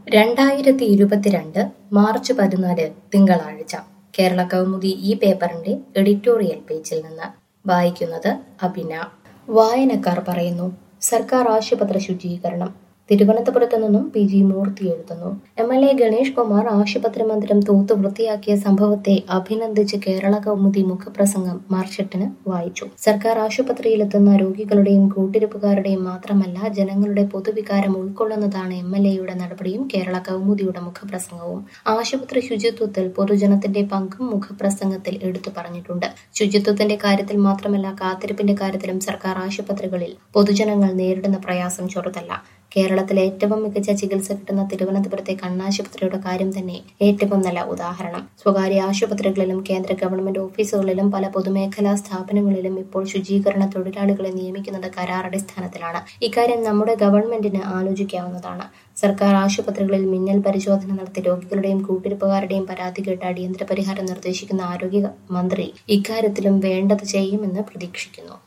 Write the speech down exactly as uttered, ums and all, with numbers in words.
രണ്ടായിരത്തി ഇരുപത്തിരണ്ട് മാർച്ച് പതിനാല് തിങ്കളാഴ്ച കേരള കൗമുദി ഈ പേപ്പറിന്റെ എഡിറ്റോറിയൽ പേജിൽ നിന്ന് വായിക്കുന്നത് അഭിന. വായനക്കാർ പറയുന്നു സർക്കാർ ആശുപത്രി ശുചീകരണം. തിരുവനന്തപുരത്ത് നിന്നും പി ജി മൂർത്തി എഴുതുന്നു. M L A Ganesh Kumar ആശുപത്രി മന്ദിരം തൂത്ത് വൃത്തിയാക്കിയ സംഭവത്തെ അഭിനന്ദിച്ച് കേരള കൗമുദി മുഖപ്രസംഗം മാർച്ച് എട്ടിന് വായിച്ചു. സർക്കാർ ആശുപത്രിയിലെത്തുന്ന രോഗികളുടെയും കൂട്ടിരിപ്പുകാരുടെയും മാത്രമല്ല ജനങ്ങളുടെ പൊതുവികാരം ഉൾക്കൊള്ളുന്നതാണ് എം എൽ എയുടെ നടപടിയും കേരള കൗമുദിയുടെ മുഖപ്രസംഗവും. ആശുപത്രി ശുചിത്വത്തിൽ പൊതുജനത്തിന്റെ പങ്കും മുഖപ്രസംഗത്തിൽ എടുത്തു പറഞ്ഞിട്ടുണ്ട്. ശുചിത്വത്തിന്റെ കാര്യത്തിൽ മാത്രമല്ല കാത്തിരിപ്പിന്റെ കാര്യത്തിലും സർക്കാർ ആശുപത്രികളിൽ പൊതുജനങ്ങൾ നേരിടുന്ന പ്രയാസം ചെറുതല്ല. കേരളത്തിലെ ഏറ്റവും മികച്ച ചികിത്സ കിട്ടുന്ന തിരുവനന്തപുരത്തെ കണ്ണാശുപത്രിയുടെ കാര്യം തന്നെ ഏറ്റവും നല്ല ഉദാഹരണം. സ്വകാര്യ ആശുപത്രികളിലും കേന്ദ്ര ഗവൺമെന്റ് ഓഫീസുകളിലും പല പൊതുമേഖലാ സ്ഥാപനങ്ങളിലും ഇപ്പോൾ ശുചീകരണ തൊഴിലാളികളെ നിയമിക്കുന്നത് കരാറടിസ്ഥാനത്തിലാണ്. ഇക്കാര്യം നമ്മുടെ ഗവൺമെന്റിന് ആലോചിക്കാവുന്നതാണ്. സർക്കാർ ആശുപത്രികളിൽ മിന്നൽ പരിശോധന നടത്തി രോഗികളുടെയും കൂട്ടിരിപ്പുകാരുടെയും പരാതി കേട്ട് അടിയന്തര പരിഹാരം നിർദ്ദേശിക്കുന്ന ആരോഗ്യ മന്ത്രി ഇക്കാര്യത്തിലും വേണ്ടത് ചെയ്യുമെന്ന് പ്രതീക്ഷിക്കുന്നു.